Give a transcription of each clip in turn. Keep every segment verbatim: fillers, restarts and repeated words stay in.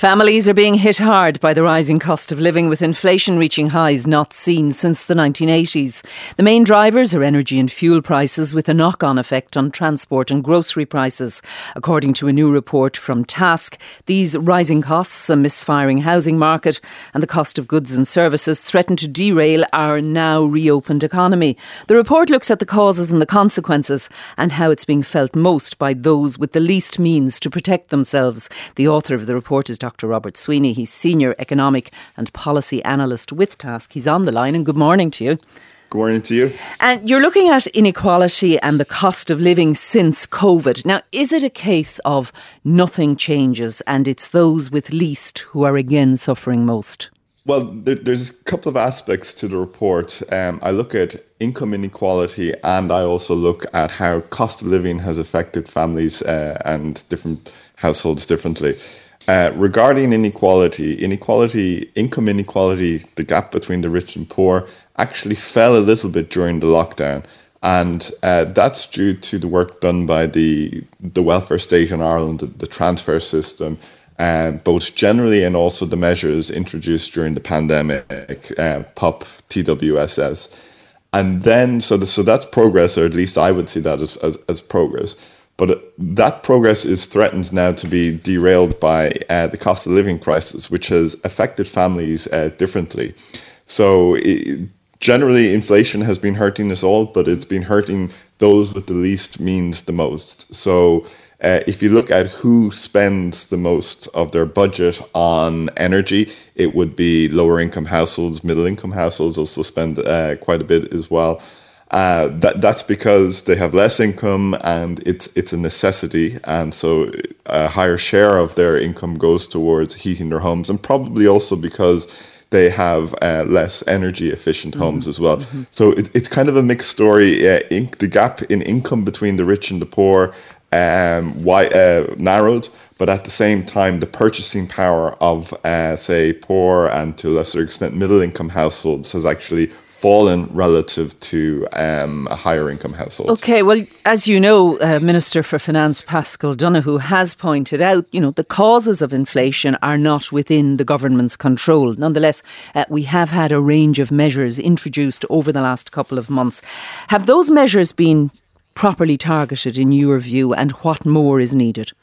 Families are being hit hard by the rising cost of living, with inflation reaching highs not seen since the nineteen eighties. The main drivers are energy and fuel prices, with a knock-on effect on transport and grocery prices. According to a new report from Task, these rising costs, a misfiring housing market and the cost of goods and services threaten to derail our now reopened economy. The report looks at the causes and the consequences and how it's being felt most by those with the least means to protect themselves. The author of the report is Doctor Robert Sweeney. He's Senior Economic and Policy Analyst with Task. He's on the line, and good morning to you. Good morning to you. And you're looking at inequality and the cost of living since COVID. Now, is it a case of nothing changes and it's those with least who are again suffering most? Well, there, there's a couple of aspects to the report. Um, I look at income inequality, and I also look at how cost of living has affected families uh, and different households differently. Uh, regarding inequality, inequality, income inequality, the gap between the rich and poor actually fell a little bit during the lockdown. And uh, that's due to the work done by the the welfare state in Ireland, the, the transfer system, uh, both generally and also the measures introduced during the pandemic, uh, P U P, T W S S. And then, so the, so that's progress, or at least I would see that as, as, as progress. But that progress is threatened now to be derailed by uh, the cost of living crisis, which has affected families uh, differently. So it, generally, inflation has been hurting us all, but it's been hurting those with the least means the most. So uh, if you look at who spends the most of their budget on energy, it would be lower income households. Middle income households also spend uh, quite a bit as well. Uh, that that's because they have less income and it's it's a necessity, and so a higher share of their income goes towards heating their homes, and probably also because they have uh, less energy efficient homes mm-hmm. as well. Mm-hmm. So it, it's kind of a mixed story. Uh, in, the gap in income between the rich and the poor um, why, uh, narrowed, but at the same time, the purchasing power of, uh, say, poor and to a lesser extent middle income households has actually fallen relative to um, a higher income household. OK, well, as you know, uh, Minister for Finance Paschal Donohoe has pointed out, you know, the causes of inflation are not within the government's control. Nonetheless, uh, we have had a range of measures introduced over the last couple of months. Have those measures been properly targeted in your view, and what more is needed?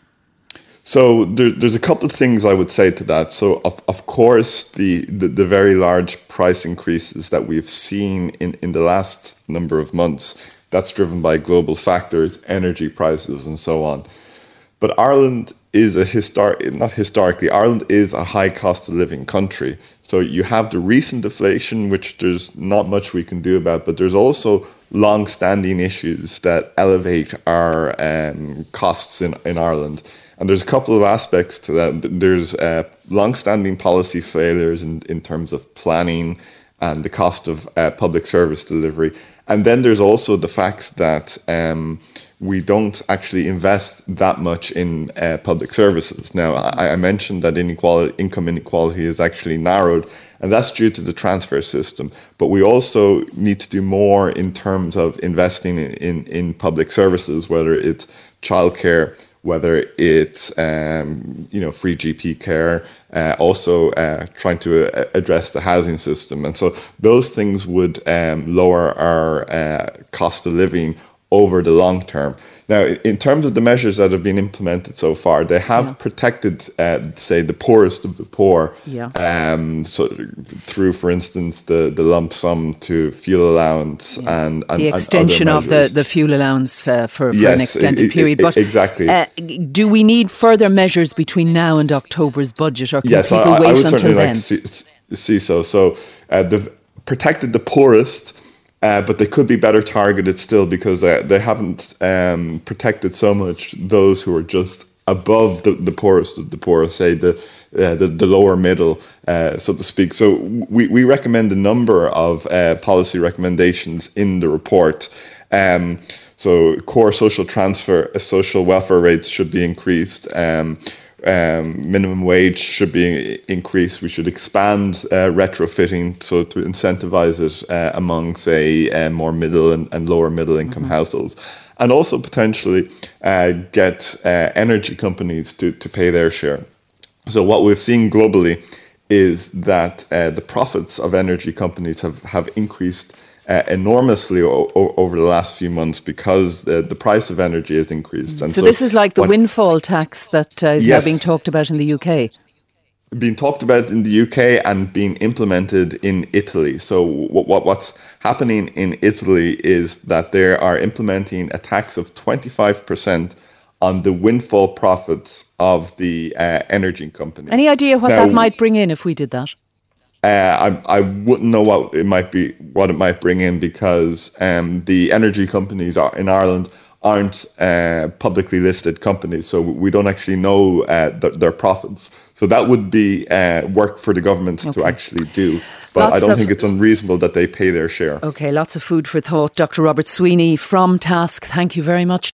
So there, there's a couple of things I would say to that. So of, of course, the, the, the very large price increases that we've seen in, in the last number of months, that's driven by global factors, energy prices and so on. But Ireland is a historic, not historically, Ireland is a high cost of living country. So you have the recent deflation, which there's not much we can do about, but there's also long-standing issues that elevate our um, costs in, in Ireland. And there's a couple of aspects to that. There's uh, long-standing policy failures in, in terms of planning and the cost of uh, public service delivery. And then there's also the fact that um, we don't actually invest that much in uh, public services. Now, I, I mentioned that inequality, income inequality is actually narrowed, and that's due to the transfer system. But we also need to do more in terms of investing in, in, in public services, whether it's childcare, whether it's um, you know free G P care, uh, also uh, trying to uh, address the housing system. And so those things would um, lower our uh, cost of living over the long term. Now, in terms of the measures that have been implemented so far, they have yeah. protected, uh, say, the poorest of the poor. Yeah. Um, so through, for instance, the, the lump sum to fuel allowance yeah. and, and the extension and of the, the fuel allowance uh, for, for yes, an extended it, period. It, but exactly. Uh, do we need further measures between now and October's budget, or can yes, people I, wait I would until certainly then? like to see, see so. So uh, they've protected the poorest. Uh, but they could be better targeted still, because uh, they haven't um, protected so much those who are just above the, the poorest of the poor, say the uh, the, the lower middle, uh, so to speak. So we, we recommend a number of uh, policy recommendations in the report. Um, so core social transfer, uh, social welfare rates should be increased. Um, Um, minimum wage should be increased. We should expand uh, retrofitting, so to incentivize it uh, among, say, uh, more middle and, and lower middle income mm-hmm. households. And also potentially uh, get uh, energy companies to, to pay their share. So what we've seen globally is that uh, the profits of energy companies have, have increased uh, enormously o- o- over the last few months because uh, the price of energy has increased. And so, so this is like the what, windfall tax that uh, is yes, now being talked about in the U K. Being talked about in the U K and being implemented in Italy. So what, what what's happening in Italy is that they are implementing a tax of twenty-five percent on the windfall profits of the uh, energy companies. Any idea what now, that might bring in if we did that? Uh, I I wouldn't know what it might be, what it might bring in, because um, the energy companies are, in Ireland aren't uh, publicly listed companies, so we don't actually know uh, th- their profits. So that would be uh, work for the government okay. to actually do. But lots I don't of, think it's unreasonable that they pay their share. Okay, lots of food for thought. Doctor Robert Sweeney from Task, thank you very much.